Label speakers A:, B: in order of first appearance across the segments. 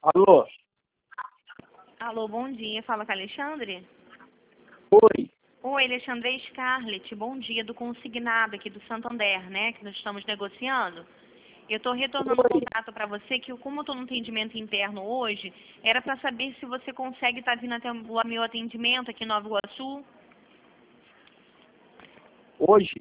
A: Alô?
B: Alô, bom dia. Fala com a Alexandre?
A: Oi.
B: Oi, Alexandre, é Scarlett. Bom dia, do consignado aqui do Santander, né? Que nós estamos negociando. Eu estou retornando o
A: Oi.
B: contato para você, que como eu estou no atendimento interno hoje, era para saber se você consegue estar vindo até o meu atendimento aqui em Nova Iguaçu.
A: Hoje?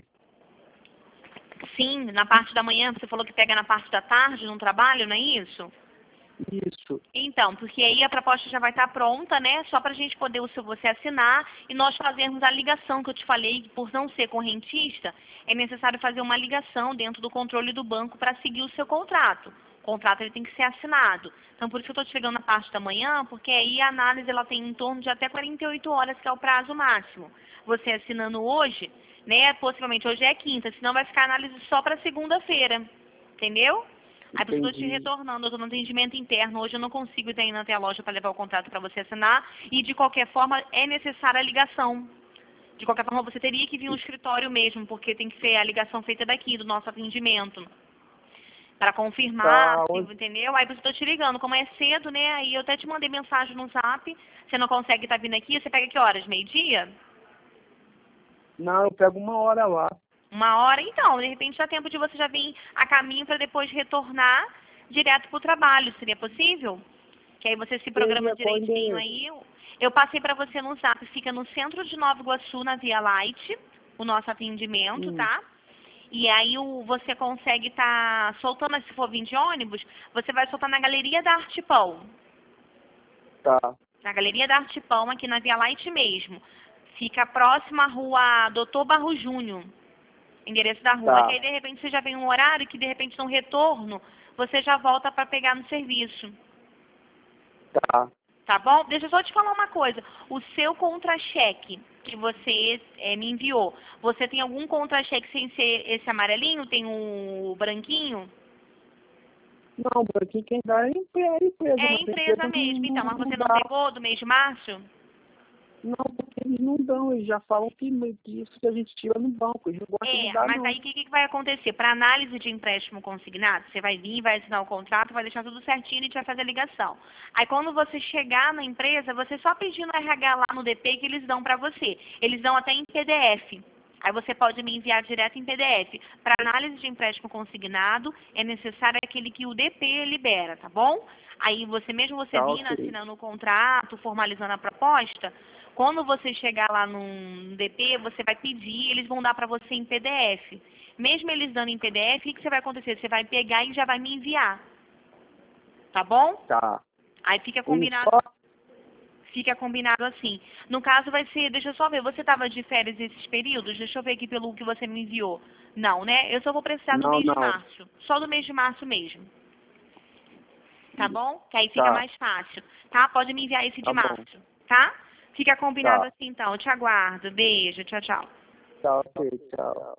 B: Sim, na parte da manhã, você falou que pega na parte da tarde, no trabalho, não é isso?
A: Isso.
B: Então, porque aí a proposta já vai estar pronta, né? Só para a gente poder você assinar e nós fazermos a ligação que eu te falei, que por não ser correntista, é necessário fazer uma ligação dentro do controle do banco para seguir o seu contrato. O contrato ele tem que ser assinado. Então, por isso que eu estou te ligando na parte da manhã, porque aí a análise ela tem em torno de até 48 horas, que é o prazo máximo. Você assinando hoje, né? Possivelmente hoje é quinta, senão vai ficar a análise só para segunda-feira. Entendeu? Aí por isso eu estou te
A: Entendi.
B: retornando, eu estou no atendimento interno, hoje eu não consigo ir indo até a loja para levar o contrato para você assinar, e de qualquer forma é necessária a ligação. De qualquer forma você teria que vir no escritório mesmo, porque tem que ser a ligação feita daqui, do nosso atendimento, para confirmar,
A: Tá,
B: se,
A: hoje...
B: entendeu? Aí por isso eu estou te ligando, como é cedo, né, aí eu até te mandei mensagem no zap, você não consegue estar vindo aqui, você pega que horas? Meio-dia?
A: Não, eu pego 1 hora lá.
B: 1 hora? Então, de repente dá tempo de você já vir a caminho para depois retornar direto para o trabalho, seria possível? Que aí você se programa
A: Seria qual
B: direitinho
A: endereço?
B: aí. Eu passei para você no zap, fica no centro de Nova Iguaçu, na Via Light, o nosso atendimento,
A: Hum,
B: tá? E aí você consegue estar soltando, se for vir de ônibus, você vai soltar na Galeria da Arte Pão.
A: tá.
B: Na Galeria da Arte Pão, aqui na Via Light mesmo. Fica próxima à rua Doutor Barro Júnior, endereço da rua. Que
A: Tá.
B: aí, de repente, você já vem um horário que, de repente, no retorno, você já volta para pegar no serviço.
A: Tá.
B: Tá bom? Deixa eu só te falar uma coisa. O seu contra-cheque que você me enviou, você tem algum contra-cheque sem ser esse amarelinho? Tem o branquinho?
A: Não, por aqui quem dá é a empresa,
B: É a
A: mas a
B: empresa
A: empresa
B: mesmo. Então, mas
A: não
B: você não
A: dá.
B: pegou do mês de março?
A: Não, porque eles não dão, eles já falam que isso que a gente tira no banco, eles não gostam de dar,
B: Mas
A: não.
B: aí o que vai acontecer? Para análise de empréstimo consignado, você vai vir, vai assinar o contrato, vai deixar tudo certinho e a gente vai fazer a ligação. Aí quando você chegar na empresa, você só pedir no RH lá no DP que eles dão para você. Eles dão até em PDF. Aí você pode me enviar direto em PDF. Para análise de empréstimo consignado, é necessário aquele que o DP libera, tá bom? Aí você
A: Tá,
B: vindo,
A: ok.
B: assinando o contrato, formalizando a proposta, quando você chegar lá no DP, você vai pedir, eles vão dar para você em PDF. Mesmo eles dando em PDF, o que você vai acontecer? Você vai pegar e já vai me enviar. Tá bom?
A: Tá.
B: Aí fica
A: Um
B: combinado,
A: só?
B: assim. No caso vai ser, deixa eu só ver, você estava de férias esses períodos? Deixa eu ver aqui pelo que você me enviou. Não, né? Eu só vou precisar do
A: Não,
B: mês de
A: não.
B: março. Só do mês de março mesmo. Tá bom? Que aí fica
A: Tá.
B: mais fácil. Tá? Pode me enviar esse de
A: Tá bom.
B: março. Tá? Fica combinado
A: Tá.
B: assim então. Eu te aguardo. Beijo. Tchau, tchau.
A: Tá, ok. Tchau.